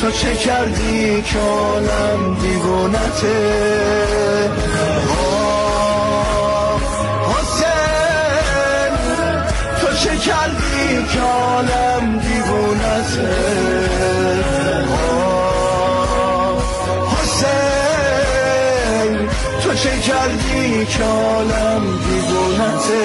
تو چه کردی که عالم دیوونته حسین تو چه کردی که عالم دیوونته حسین تو چه کردی که عالم دیوونته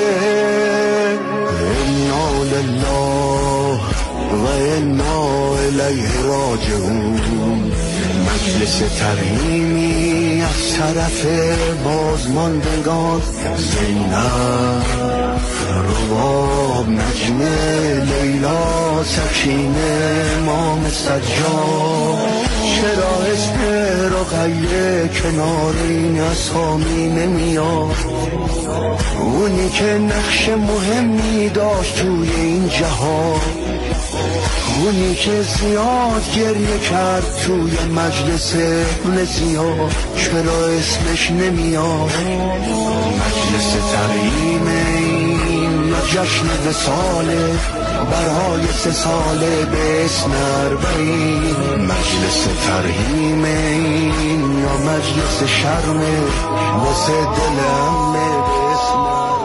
انا لله و انا الیه راجعون مجلس ترحیمی از طرف بازماندگان زینب رواب نجم لیلا سکینه امام سجاد چرا اسم رقیه کنار این اسامی نمیاد اونی که نقش مهمی داشت توی این جهان اونی که زیاد گریه کرد توی مجلس ابن زیاد چرا اسمش نمیاد مجلس ترحیم این یا جشن وصاله برای 3 ساله به اسم 40 مجلس ترحیم این یا مجلس شرمه واسه دل امه به اسم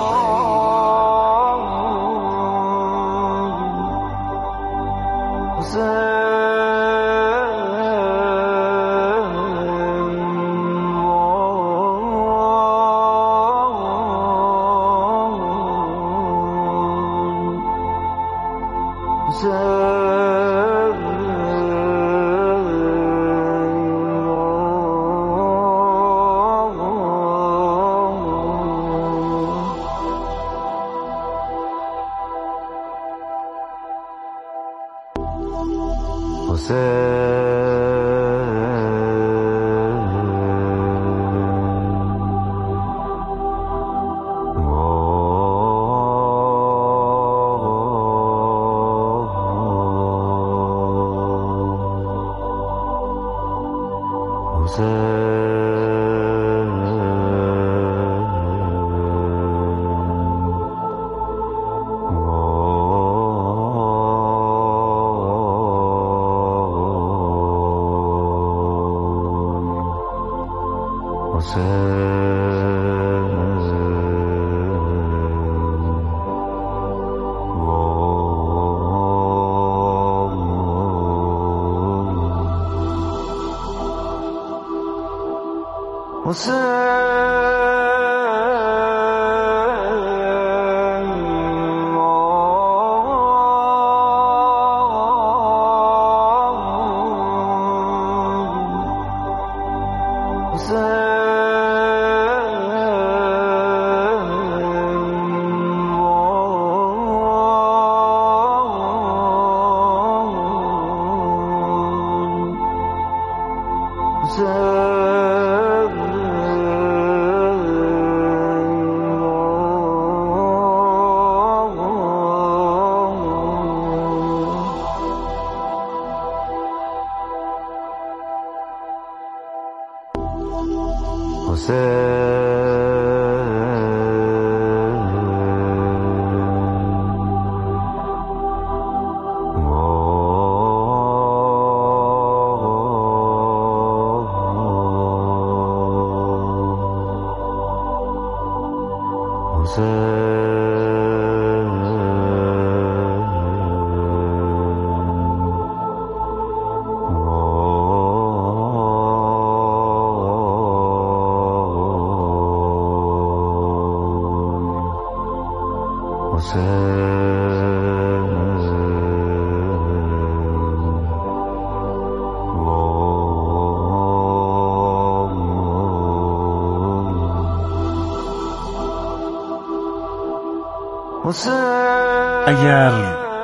اگر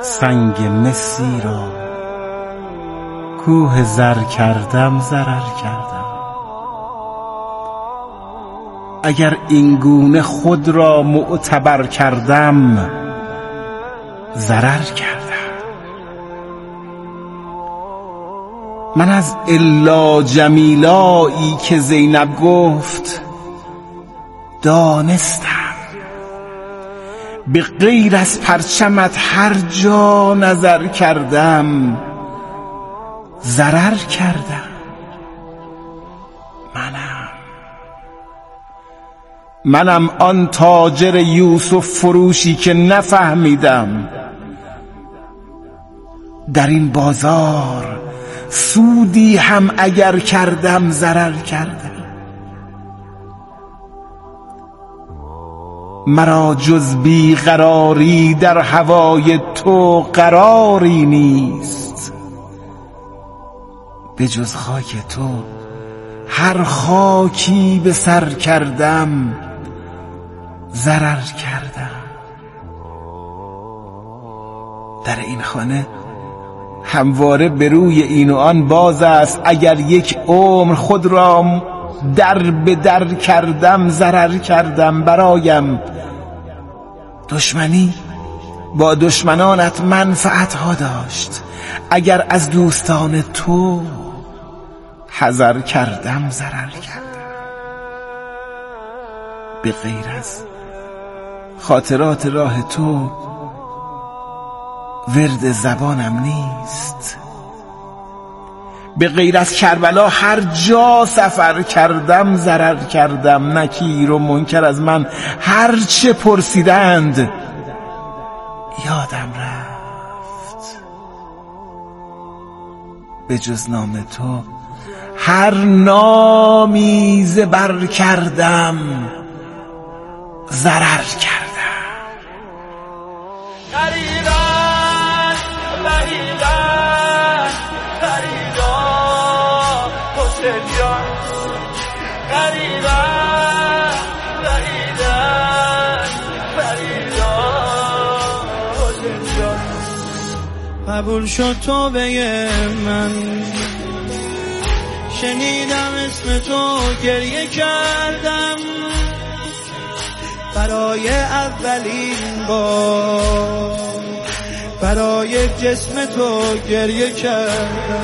سنگ مسی را کوه زر کردم ضرر کردم، اگر این گونه خود را معتبر کردم ضرر کردم. من از الا جمیلایی که زینب گفت دانستم، به غیر از پرچمت هر جا نظر کردم ضرر کردم. منم آن تاجر یوسف فروشی که نفهمیدم در این بازار سودی هم اگر کردم ضرر کردم. مرا جز بی قراری در هوای تو قراری نیست، به جز خاک تو هر خاکی به سر کردم ضرر کردم. در این خانه همواره به روی این و آن باز است، اگر یک عمر خود را در به در کردم ضرر کردم. برایم دشمنی با دشمنانت منفعت ها داشت، اگر از دوستان تو حذر کردم ضرر کردم. به غیر از خاطرات راه تو ورد زبانم نیست. به غیر از کربلا هر جا سفر کردم ضرر کردم. نکیر و منکر از من هر چه پرسیدند یادم رفت، به جز نام تو هر نامی زبر کردم ضرر کردم. غریبان وحیدان فریدا حسین جان، غریبان وحیدان فریدا حسین جان. قبول شد توبه من، شنیدم اسم تو گریه کردم، برای اولین بار برای جسم تو گریه کردم.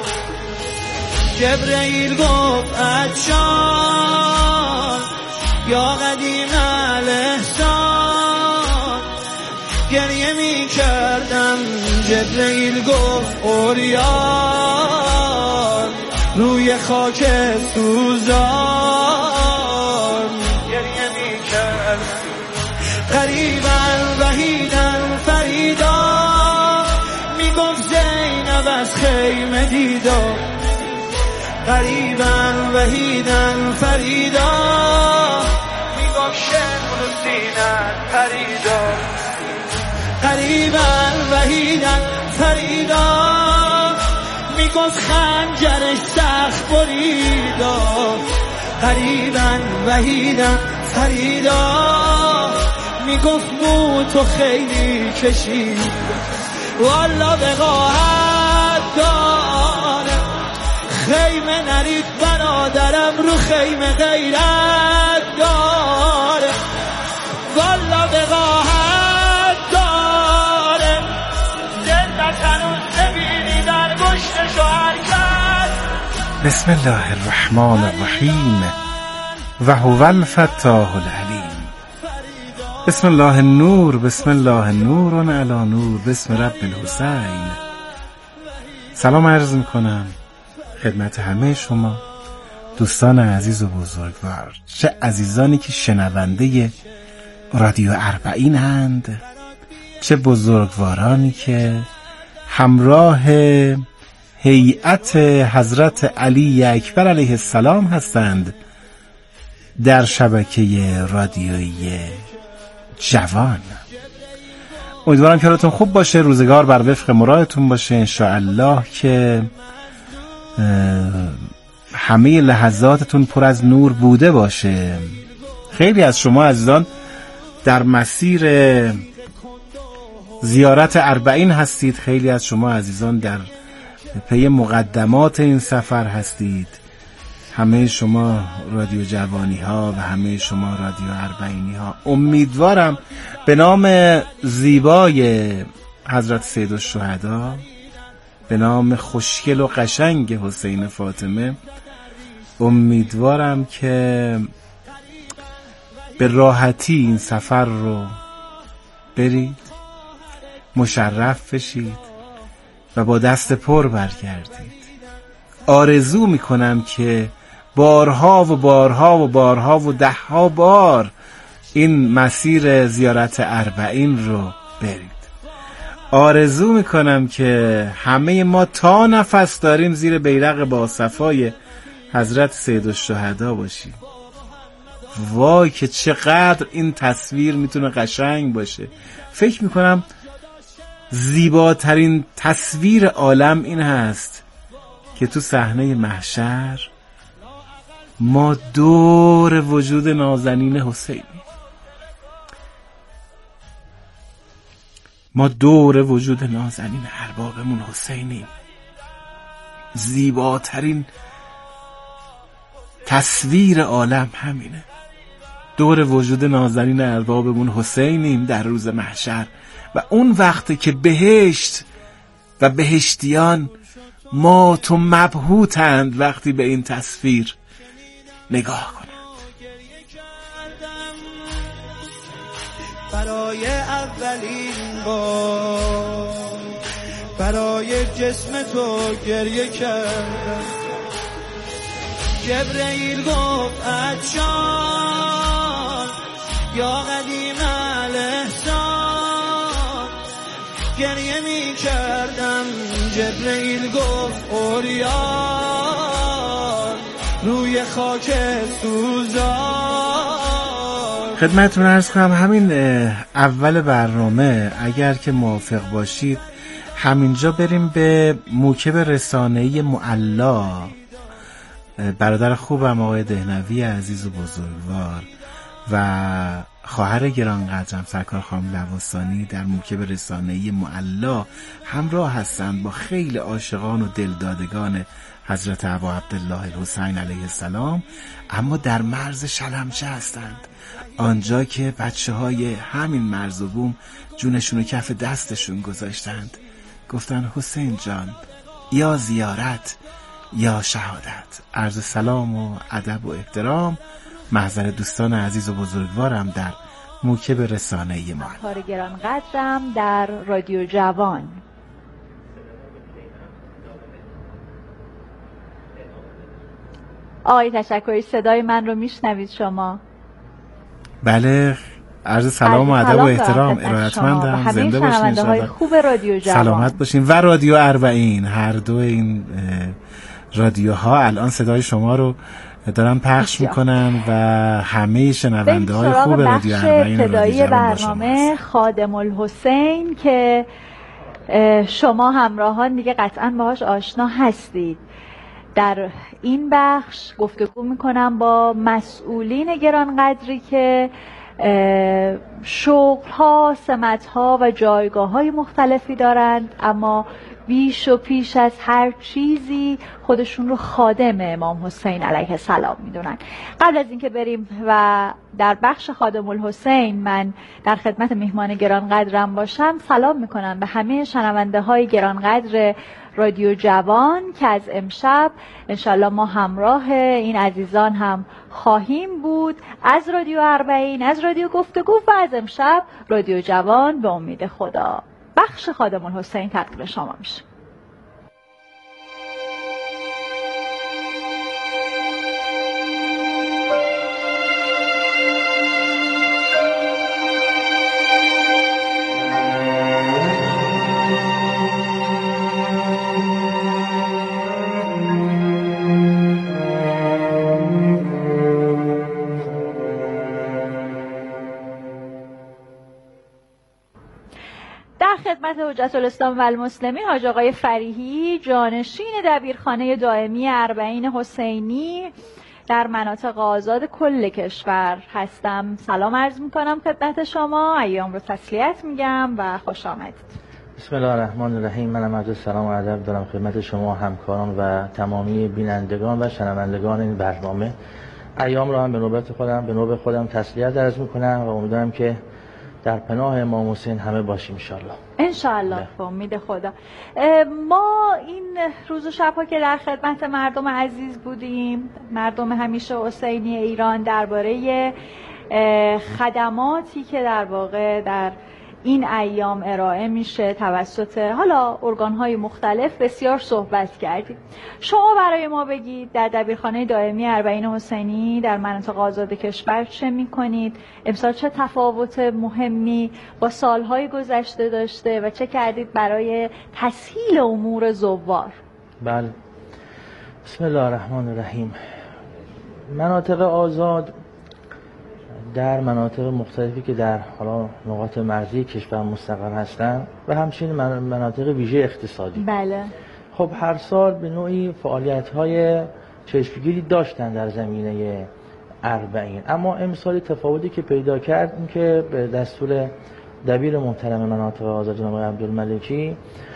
جبرئیل گفت عطشان یا قدیم الاحسان، گریه می کردم. جبرئیل گفت اوریان روی خاک سوزان، گریه می کردم. غریبن وحیدن فریدا میگفت زینب از خیمه دیدا. غریبن وحیدن فریدا میگفت شمر و سینت پریدا. غریبن وحیدن فریدا میگفت خنجرش سخت بریدا. غریبن وحیدن فریدا میگفت مو تو خیلی کشید، والا وقاحت داره خیمه نرید برادرم رو خیمه غیرت داره، والا وقاحت داره زندت هنوز نبینی در گشت شوهر کرد. بسم الله الرحمن الرحیم و هو الفتاح العلیم. بسم الله النور، بسم الله نور علی نور، بسم رب الحسین. سلام عرض میکنم خدمت همه شما دوستان عزیز و بزرگوار، چه عزیزانی که شنونده رادیو اربعین هند، چه بزرگوارانی که همراه هیئت حضرت علی اکبر علیه السلام هستند در شبکه رادیویی جوان. امیدوارم که حالتون خوب باشه، روزگار بر وفق مرادتون باشه انشاءالله، که همه لحظاتتون پر از نور بوده باشه. خیلی از شما عزیزان در مسیر زیارت اربعین هستید، خیلی از شما عزیزان در پی مقدمات این سفر هستید. همه شما رادیو جوانی ها و همه شما رادیو اربعینی ها، امیدوارم به نام زیبای حضرت سید الشهدا، به نام خوشگل و قشنگ حسین فاطمه، امیدوارم که به راحتی این سفر رو برید، مشرف بشید، و با دست پر برگردید. آرزو میکنم که بارها و بارها و بارها و 10 بار این مسیر زیارت اربعین رو برید. آرزو میکنم که همه ما تا نفس داریم زیر بیرق با صفای حضرت سیدالشهدا باشیم. وای که چقدر این تصویر میتونه قشنگ باشه. فکر میکنم زیباترین تصویر عالم این هست که تو صحنه محشر ما دور وجود نازنین حسینی، ما دور وجود نازنین اربابمون حسینی. زیباترین تصویر عالم همینه، دور وجود نازنین اربابمون حسینیم در روز محشر. و اون وقتی که بهشت و بهشتیان مات و مبهوتند وقتی به این تصویر نگاه کنند. برای اولین بار برای جسم تو گریه کردم. جبرئیل گفت عطشان یا قدیم الاحسان، گریه می کردم. جبرئیل گفت اوریان روی خاک سوزان. خدمتتون عرض کنم همین اول برنامه اگر که موافق باشید همینجا بریم به موکب رسانه‌ای معلا، برادر خوبم آقای دهنوی عزیز و بزرگوار و خواهر گرانقدرم سرکار خانم لواسانی در موکب رسانه‌ای معلا همراه هستند با خیلی عاشقان و دلدادگان حضرت ابا عبدالله الحسین علیه السلام، اما در مرز شلمچه هستند، آنجا که بچه‌های همین مرز و بوم جونشون رو کف دستشون گذاشتند، گفتن حسین جان یا زیارت یا شهادت. عرض سلام و ادب و احترام محضر دوستان عزیز و بزرگوارم در موکب رسانه‌ای ما. کار گرانقدرم در رادیو جوان. آقای تشکری صدای من رو میشنوید شما؟ بله، عرض سلام و ادب و احترام ارادتمندم. زنده باشین انشاءالله. خوب رادیو جوان سلامت باشین و رادیو اربعین. هر دو این رادیوها الان صدای شما رو دارن پخش میکنن و همه شنونده های خوب رادیو اربعین ابتدایی برنامه خادم الحسین که شما همراهان دیگه قطعا باهاش آشنا هستید. در این بخش گفتگو میکنم با مسئولین گرانقدری که شغل‌ها، سمت‌ها و جایگاه‌های مختلفی دارند، اما بیش و پیش از هر چیزی خودشون رو خادم امام حسین علیه السلام میدونن. قبل از اینکه بریم و در بخش خادم الحسین من در خدمت میهمان گرانقدرم باشم، سلام میکنم به همه شنونده های گرانقدر رادیو جوان که از امشب انشالله ما همراه این عزیزان هم خواهیم بود، از رادیو اربعین، از رادیو گفتگو و از امشب رادیو جوان. به امید خدا بخش خادم الحسین تقدیم شما میشه. خدمت حجت الاسلام و المسلمین حاج آقای فریحی، جانشین دبیرخانه دائمی اربعین حسینی در مناطق آزاد کل کشور هستم. سلام عرض میکنم خدمت شما، ایام رو تسلیت میگم و خوش آمدید. بسم الله الرحمن الرحیم. منم عرض سلام و ادب دارم خدمت شما همکاران و تمامی بینندگان و شنوندگان این برنامه. ایام رو هم به نوبه خودم تسلیت عرض میکنم و امیدوارم که در پناه امام حسین همه باشیم انشالله. به امید خدا. ما این روز و شب‌ها که در خدمت مردم عزیز بودیم، مردم همیشه حسینی ایران، درباره خدماتی که در واقع در این ایام ارائه میشه توسط حالا ارگان‌های مختلف. بسیار صحبت کردیم. شما برای ما بگید در دبیرخانه دائمی اربعین حسینی در مناطق آزاد کشور چه میکنید؟ امسال چه تفاوت مهمی با سالهای گذشته داشته و چه کردید برای تسهیل امور زوار؟ بله، بسم الله الرحمن الرحیم. مناطق آزاد در مناطق مختلفی که در حالا نقاط مرزی کشور مستقر هستند و همچنین مناطق ویژه اقتصادی. بله. خب هر سال به نوعی فعالیت‌های چشمگیری داشتن در زمینه اربعین، اما امسال تفاوتی که پیدا کرد این که به دستور دبیر محترم مناطق آزاد جناب عبدالملکی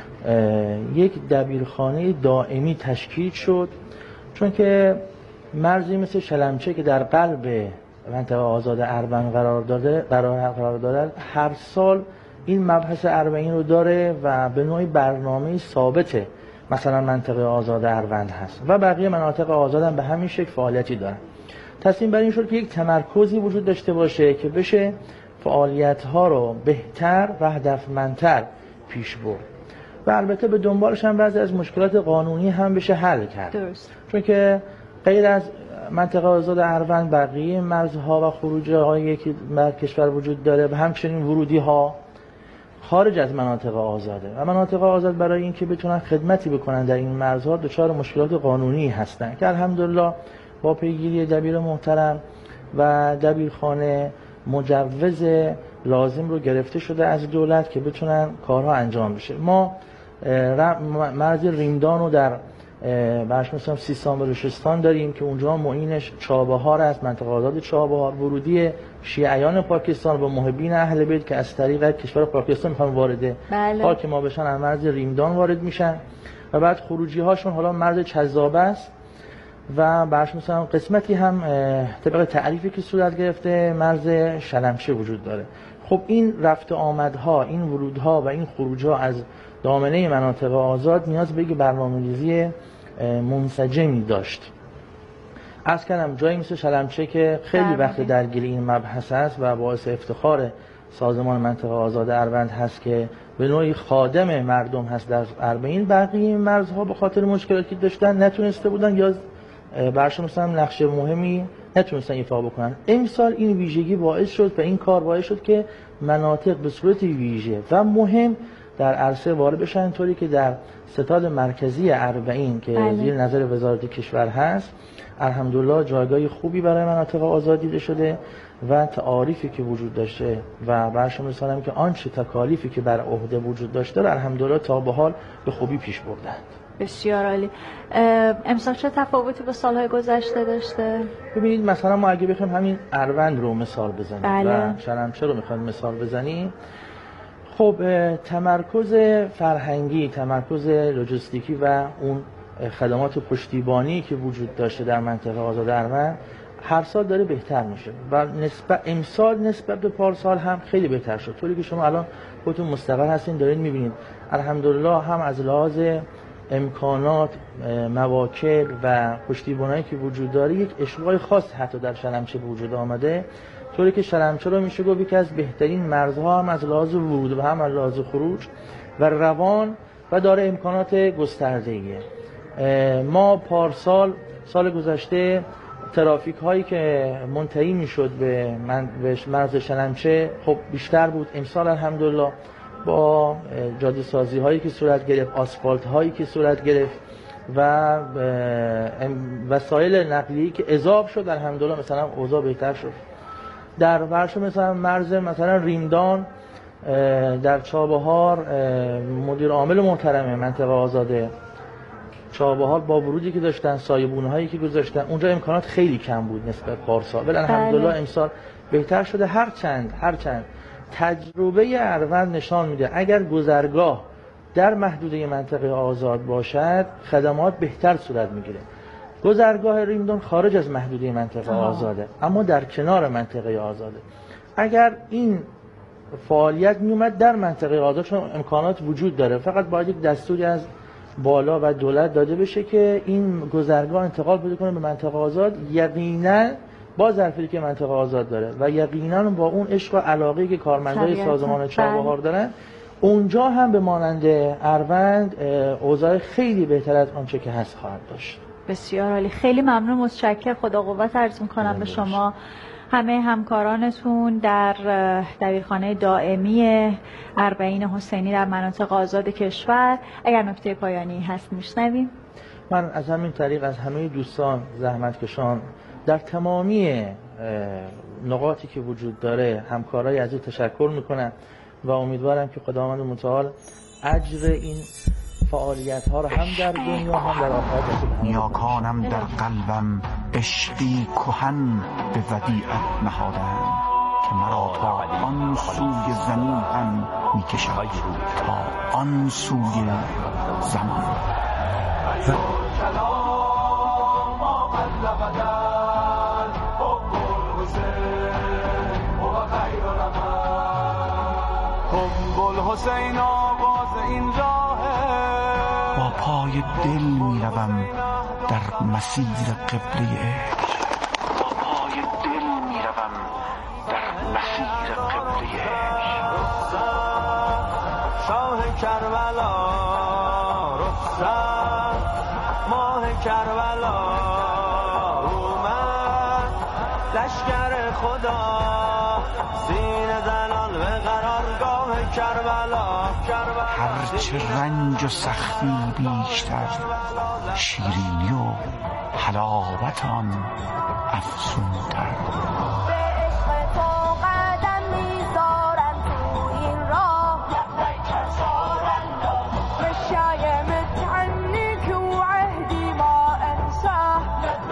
یک دبیرخانه دائمی تشکیل شد، چون که مرزی مثل شلمچه که در قلب منطقه آزاد اربعین قرار داره هر سال این مبحث اربعین رو داره و به نوعی برنامه ثابته مثلا منطقه آزاد اروند هست و بقیه مناطق آزاد هم به همین شکل فعالیتی دارن. تصمیم بر این شد که یک تمرکزی وجود داشته باشه که بشه فعالیت ها رو بهتر و هدفمندتر پیش برد و البته به دنبالش هم بعضی از مشکلات قانونی هم بشه حل کرد. درست. چون که غیر از منطقه آزاد اروند بقیه مرزها و خروج‌های که در کشور وجود داره و همچنین ورودی ها خارج از مناطق آزاده و مناطق آزاد برای اینکه بتونن خدمتی بکنن در این مرزها دچار مشکلات قانونی هستن که الحمدلله با پیگیری دبیر محترم و دبیرخانه مجوز لازم رو گرفته شده از دولت که بتونن کارها انجام بشه. ما مرز ریمدان رو در باش مثلا سیستان و بلوچستان داریم که اونجا معینش چابهار است، منطقه آزاد چابهار، ورودی شیعیان پاکستان و محبین اهل بیت که از طریق کشور پاکستان میخوان وارد خاک ما بشن از مرز ریمدان وارد میشن و بعد خروجی هاشون حالا مرز چذابه است و باش مثلا قسمتی هم طبق تعریفی که صورت گرفته مرز شلمچه وجود داره. خب این رفت آمدها، این ورودها و این خروجها از دامنه مناطق آزاد نیاز به یک برنامه‌ریزی منسجمی داشت. عرض کردم جایی مثل شلمچه که خیلی وقت درگیر این مبحث است و باعث افتخار سازمان منطقه آزاد اروند هست که به نوعی خادم مردم هست در اربعین. بقیه مرزها به خاطر مشکلاتی داشتن نتونسته بودن یا برشون مثلا نقش مهمی نتونستن ایفا بکنن. امسال این ویژگی باعث شد و این کار باعث شد که مناطق به صورت ویژه و مهم در عرصه وارد بشن، طوری که در ستاد مرکزی اربعین که زیر نظر وزارت کشور هست الحمدلله جایگاه خوبی برای مناطق آزاد دیده شده و تعاریفی که وجود داشته و برشون مثلا که آنچه تکالیفی که بر عهده وجود داشته الحمدلله تا به حال به خوبی پیش بردند. بسیار عالی. امسال چه تفاوتی با سالهای گذشته داشته؟ ببینید مثلا ما اگه بخوایم همین اروند رو مثال بزنیم و شلمچه رو میخوایم مثال بزنیم، خب تمرکز فرهنگی، تمرکز لوجستیکی و اون خدمات پشتیبانی که وجود داشته در منطقه آزاد اروند هر سال داره بهتر میشه و امسال نسبت به پارسال هم خیلی بهتر شد، طوری که شما الان خودتون مستقر هستین دارین میبینید الحمدلله هم از لحاظ امکانات، مواکب و پشتیبانی که وجود داره یک اشتغال خاص حتی در شلمچه به وجود آمده، طوری که شلمچه رو میشه گفت یکی از بهترین مرزها هم از لحاظ ورود و هم از لحاظ خروج و روان و داره امکانات گسترده‌ایه. ما پارسال سال گذشته ترافیک هایی که منتهی میشد به مرز شلمچه خب بیشتر بود. امسال الحمدلله با جاده سازی هایی که صورت گرفت، آسفالت هایی که صورت گرفت و وسایل نقلیه‌ای که اضافه شد الحمدلله مثلا اوضاع بهتر شد. در ورش مثلا مرز مثلا ریمدان در چابهار مدیر عامل محترم منطقه آزاده چابهار با ورودی که داشتن، سایبون هایی که گذاشتن اونجا امکانات خیلی کم بود نسبت پارسال، ولی الحمدلله امسال بهتر شده. هرچند تجربه اروند نشان میده اگر گذرگاه در محدوده منطقه آزاد باشد خدمات بهتر صورت میگیره. گذرگاه ریمدان خارج از محدوده منطقه آزاده اما در کنار منطقه آزاده. اگر این فعالیت میومد در منطقه آزاد چون امکانات وجود داره، فقط باید یک دستوری از بالا و دولت داده بشه که این گذرگاه انتقال پیدا کنه به منطقه آزاد، یقینا با ظرفی که منطقه آزاد داره و یقینا با اون عشق و علاقه‌ای که کارمندای سازمان چابهار دارن، اونجا هم به مانند اروند اوضاع خیلی بهتر از آنچه که هست خواهد داشت. بسیار عالی، خیلی ممنون، متشکرم. خدا قوت عرض می‌کنم به شما، همه همکارانتون در دبیرخانه دائمی اربعین حسینی در مناطق آزاد کشور. اگر نکته پایانی هست میشنویم. من از همین طریق از همه دوستان زحمتکشان در تمامی نقاطی که وجود داره، همکارای عزیز تشکر میکنم و امیدوارم که خداوند متعال اجر این فعالیت ها رو هم در دنیا هم در آخرت نصیب همه نیاکانم در قلبم عشقی کهن به ودیعت نهادند که مرا تا آن سوی زمین هم میکشد، تا آن سوی زمان. حسین آواز این راهه، با پای دل میروم در مسیر قبله عشق، با پای دل میروم در مسیر قبله عشق. شاه کربلا رخصت، ماه کربلا اومد، لشکر خدا سینه زنان به قرارگاه کربلا. هرچه رنج و سختی بیشتر، شیرینی و حلاوت آن افزونتر. به عشق تو قدم میذارم تو این راه، مشایم تعنیک و عهدی ما انساه.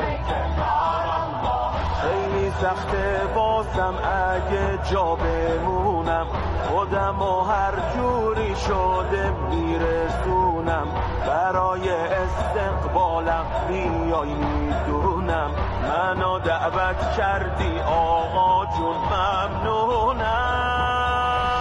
خیلی سخته باسم اگه جا بمونم، خودم و هر جوری شده میرسونم، برای استقبالم بیای میدونم، منو دعوت کردی آقا جون ممنونم.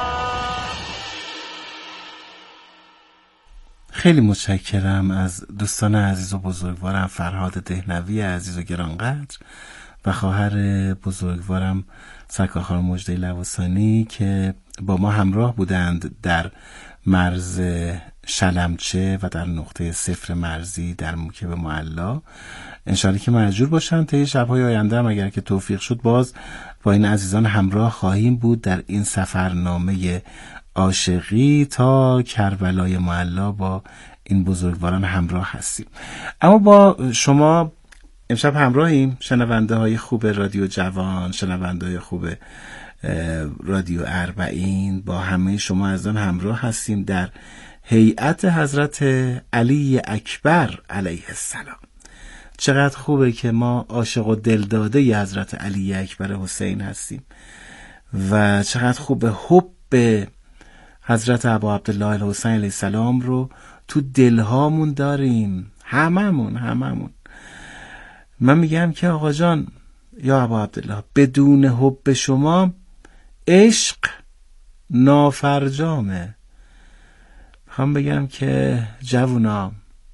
خیلی متشکرم از دوستان عزیز و بزرگوارم فرهاد دهنوی عزیز و گرانقدر و خواهر بزرگوارم سرکار خانم مژده لواسانی که با ما همراه بودند در مرز شلمچه و در نقطه صفر مرزی در موکب معلا. انشاءالله که مأجور باشند. طی شب‌های آینده هم اگر که توفیق شد باز با این عزیزان همراه خواهیم بود در این سفرنامه عاشقی تا کربلای معلا. با این بزرگواران همراه هستیم. اما با شما امشب همراهیم، شنونده های خوب رادیو جوان، شنونده های خوب رادیو اربعین. با همه شما از آن همراه هستیم در هیئت حضرت علی اکبر علیه السلام. چقدر خوبه که ما عاشق و دلداده ی حضرت علی اکبر حسین هستیم و چقدر خوبه حب حضرت ابا عبدالله الحسین علیه السلام رو تو دلهامون داریم، هممون. من میگم که آقا جان یا ابا عبدالله، بدون حب شما عشق نافرجامه. میخوام بگم که جوونا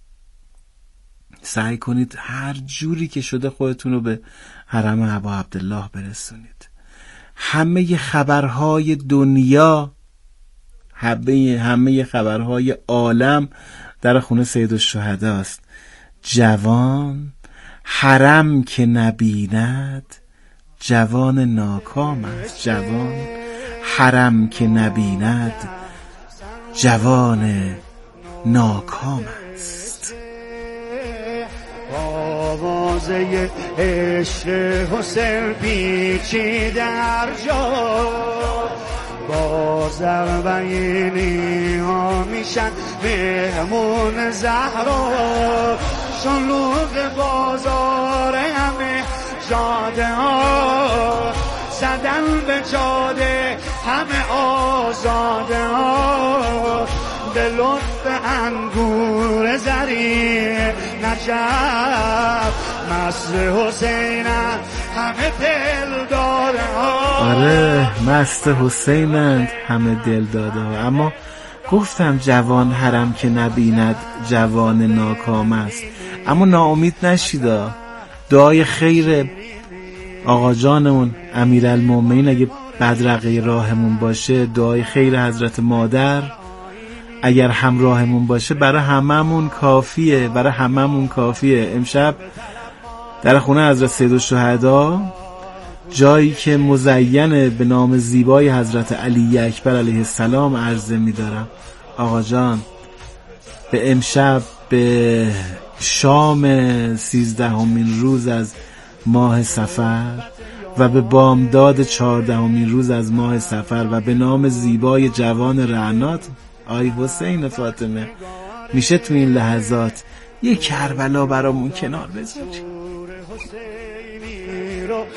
سعی کنید هر جوری که شده خودتون رو به حرم ابا عبدالله برسونید. همه خبرهای دنیا، همه خبرهای عالم در خونه سیدالشهدا است. جوان حرم که نبیند جوان ناکام است. جوان حرم که نبیند جوان ناکام است. آوازه عشق حسین پیچیده هر جا، باز اربعینی ها میشن مهمون زهرا، شلوغ بازار همه جاده ها، زدن به جاده همه آزاده ها، به لطف انگور زری نجف مست حسینن همه دل داده ها. آره مست حسینند همه دل داده ها. اما گفتم جوان حرم که نبیند جوان ناکام است. اما ناامید نشیدا، دعای خیر آقا جانمون امیرالمومنین اگه بدرقه راهمون باشه، دعای خیر حضرت مادر اگر همراهمون باشه برای هممون کافیه، برای هممون کافیه. امشب در خونه حضرت سیدالشهدا، جایی که مزینه به نام زیبای حضرت علی اکبر علیه السلام، عرضه می‌دارم آقا جان به امشب، به شام 13مین روز از ماه صفر و به بامداد 14مین روز از ماه صفر و به نام زیبای جوان رعنات آی حسین فاطمه، میشه تو این لحظات یه کربلا برامون کنار بذاری؟ رو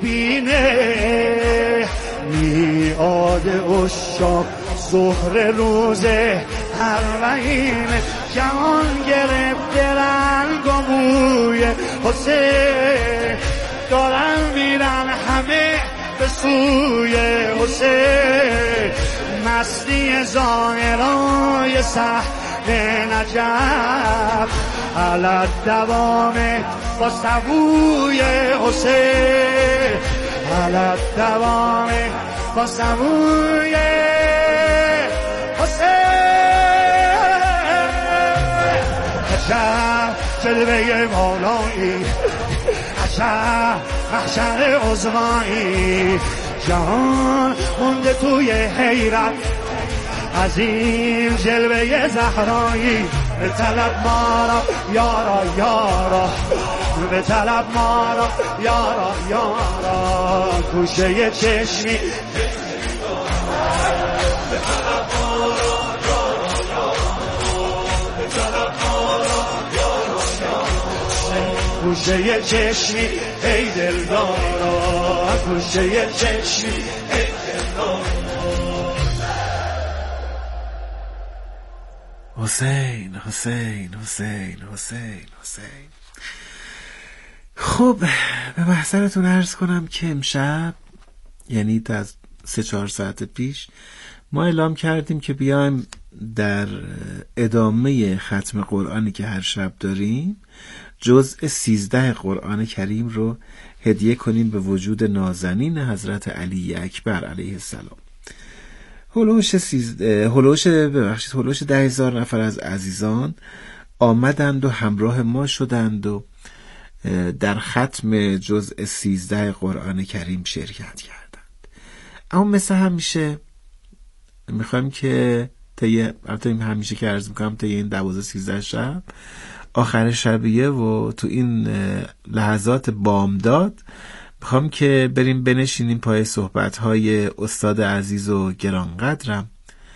میبینه میاد اشاق ظهر روز اربعین، جهان گرفته رنگ و بوی حسین، دارن میرن همه به سوی حسین، مستی ظاهرای صحن نجف علت دوامه با سبوی حسین، علت دوامه با سبوی حسین. عجب جلوه مولایی، عجب محشر عظمایی، جهان مونده توی حیرت از این جلوه زهرایی. به طلب ما را یارا یارا، به طلب ما را یارا یارا، گوشه چشمی گوشه چشمی ای دلدارا، گوشه چشمی ای دلدارا. حسین حسین حسین حسین حسین. خب به محضرتون عرض کنم که امشب، یعنی تا از 3-4 ساعت پیش، ما اعلام کردیم که بیایم در ادامه ختم قرآنی که هر شب داریم جزء 13 قرآن کریم رو هدیه کنیم به وجود نازنین حضرت علی اکبر علیه السلام. هلوش 10,000 نفر از عزیزان آمدند و همراه ما شدند و در ختم جزء 13 قرآن کریم شرکت کردند. اما مثل همیشه میخوایم که همیشه که عرض میکنم تا این 12-13 شب آخر شبیه و تو این لحظات بامداد میخوام که بریم بنشینیم پای صحبت‌های استاد عزیز و گرانقدرم،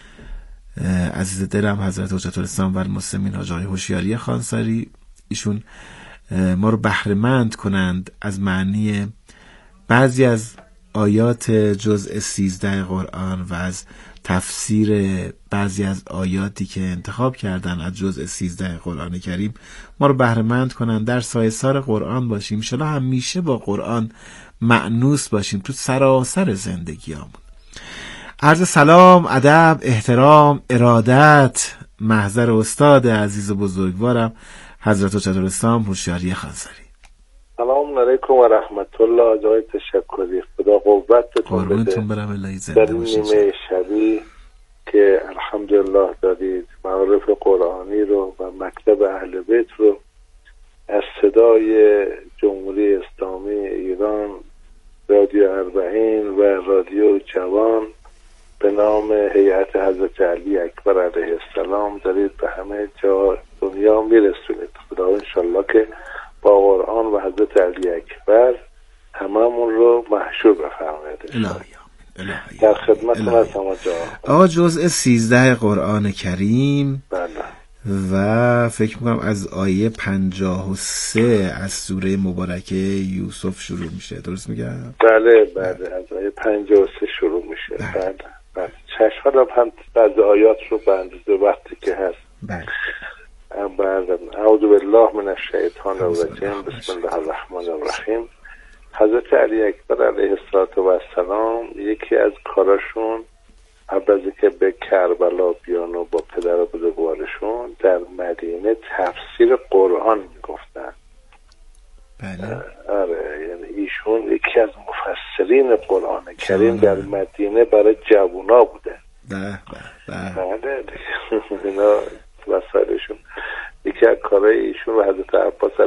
عزیز دلم، حضرت حجت الاسلام و المسلمین حاج آقای هوشیاری خانساری. ایشون ما رو بهره‌مند کنند از معنی بعضی از آیات جزء 13 قرآن و از تفسیر بعضی از آیاتی که انتخاب کردن از جزء 13 قرآن کریم. ما رو بهره‌مند کنن، در سایه‌سار قرآن باشیم، انشالله همیشه با قرآن مأنوس باشیم تو سراسر زندگیامون. عرض سلام، ادب، احترام، ارادت محضر استاد عزیز و بزرگوارم حضرت حجت الاسلام هوشیاری خانساری. سلام علیکم و رحمت الله. جای تشکری، خدا قوتتون بده در نیمه شبی که الحمدلله دارید معارف قرآنی رو و مکتب اهل بیت رو از صدای جمهوری اسلامی ایران، رادیو اربعین و رادیو جوان به نام هیئت حضرت علی اکبر علیه السلام دارید به همه جا دنیا میرسونید. خدا انشالله که با قرآن و حضرت علی اکبر هممون رو محشور بفرمایید. در خدمتتون هستم آقا. جزء 13 قرآن کریم. بله. و فکر میکنم از آیه 53 از سوره مبارکه یوسف شروع میشه، درست میگم؟ بله از آیه 53 شروع میشه. بله چشم هم بعض آیات رو به اندازه وقتی که هست. بله. اعوذ بالله من الشیطان الرجیم، بسم الله الرحمن الرحیم. حضرت علی اکبر علیه السلام یکی از کاراشون قبل از که به کربلا بیان و با پدر بزرگوارشون در مدینه تفسیر قرآن میگفتن. بله. آره، یعنی ایشون یکی از مفسرین قرآن کریم در مدینه برای جوونا بوده. بله اینا وسایلشون. یکی از کارهای ایشون و حضرت عباس